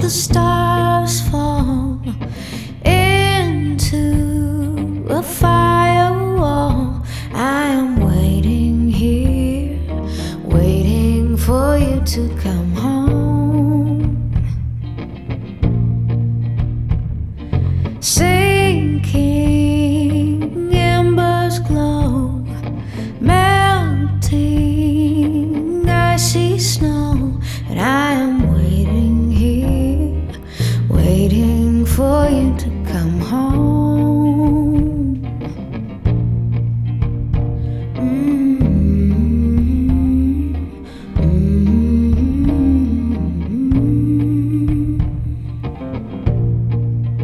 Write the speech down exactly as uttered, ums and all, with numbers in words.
the stars fall into a firewall. I am waiting here, waiting for you to come home. Sinking embers glow, melting icy snow, and I am waiting here, waiting for you to come home.